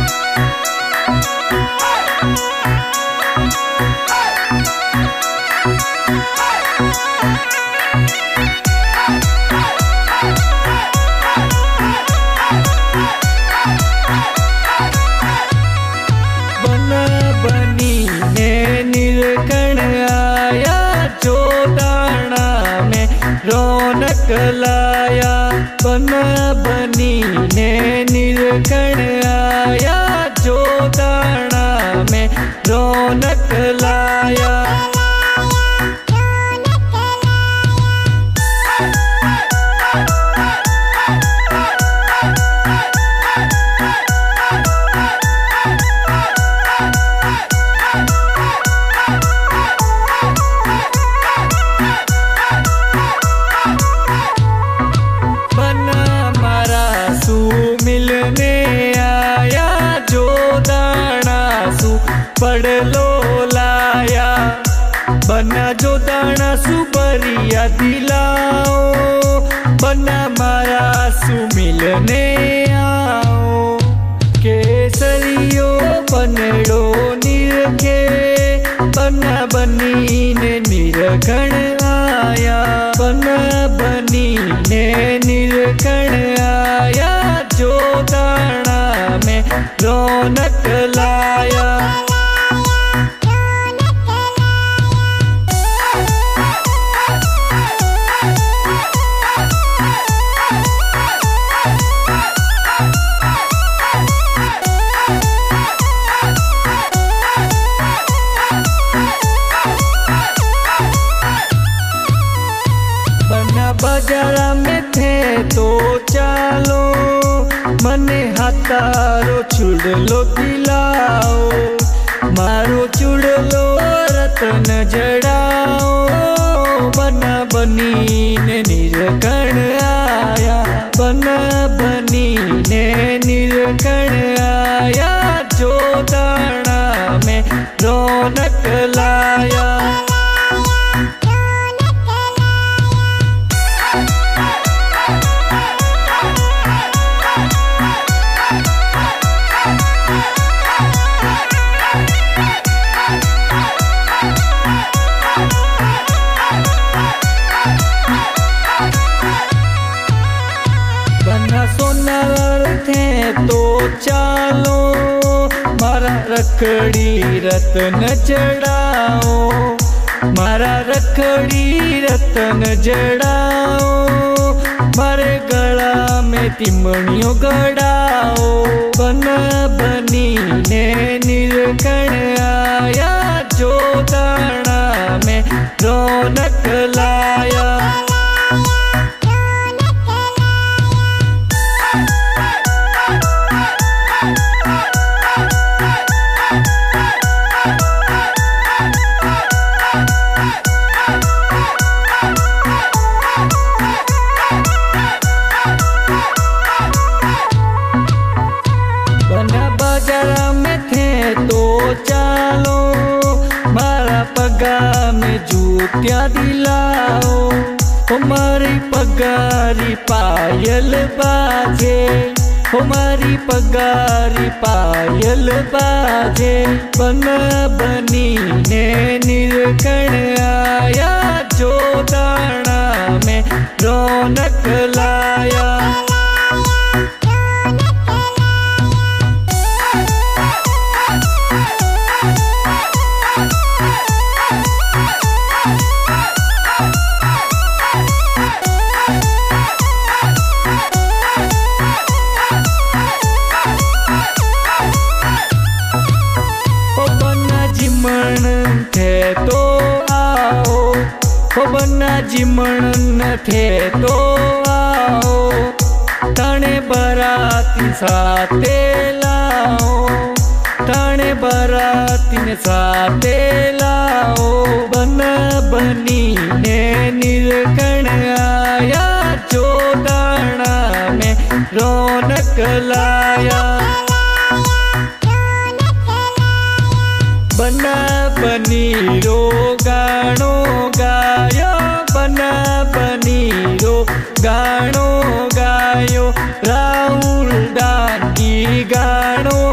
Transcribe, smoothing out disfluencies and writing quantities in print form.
रौनक लाया बना बनी ने निरखण आया, जो दाना में रौनक लाया। पढ़ लो लाया बना, जो दाना सुबरिया दिलाओ, बना मारा सु मिलने आओ। केसरियो बनड़ो निरखे, बना बनी ने निरखण आया, बना बनी ने निरखण आया, जो दाना में रौनक लाया। बाजारा में थे तो चालो, मने हाथारो छुड़ लो दिलाओ, मारो छुड़ लो रतन जड़ाओ, बना बनी ने निरखण आया, बना बनी ने निरखण आया, जो दाना में रौनक लाया। सोनार थे तो चालो, मारा रखड़ी रतन जड़ाओ, मारा रखड़ी रतन जड़ाओ, मारे गला में तिमणियों गड़ाओ, बना बनी ने निरखण आया, जो दाना में रौनक लाया। बाजारा में थे तो चालो, मारा पगा में जूतिया दिलाओ, हमारी पगारी पायल बाजे, हमारी पगारी पायल बाजे, बना बनी ने निरखण आया, जो दाना में रौनक लाया। थे तो आओ, हो बना जिमण थे तो आओ, तने बराती साथे लाओ, तने बराती साथे लाओ, बना बनी ने निरखण आया, जो दाना में रौनक लाया। बना बनी रो गाणो गायो, बना बनी रो गाणो गायो, राहुल डांगी गाणो